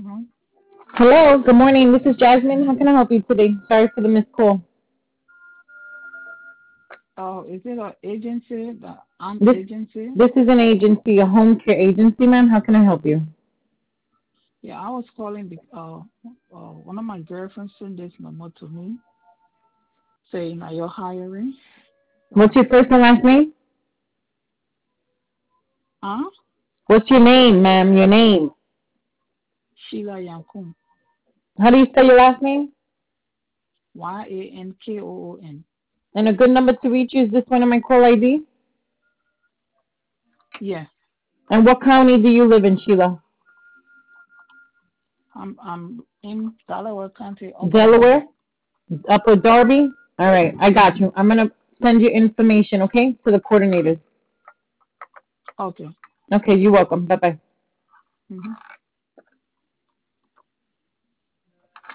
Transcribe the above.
Hello, good morning. This is Jasmine. How can I help you today? Sorry for the missed call. Oh, is it an agency, the an This agency? this is an agency, a home care agency, ma'am. How can I help you? Yeah, I was calling one of my girlfriends sent this memo to me saying that you're hiring. What's So, your first and last name? huh? What's your name, ma'am? Your name. Sheila Yankum. How do you spell your last name? Yankoon. And a good number to reach you is this one on my call ID? Yeah, And what county do you live in, Sheila? I'm in Delaware County, Upper Delaware? Darby. Upper Darby? All right, I got you. I'm gonna send you information, okay, to the coordinators. Okay. Okay, you're welcome. Bye bye. Mm-hmm.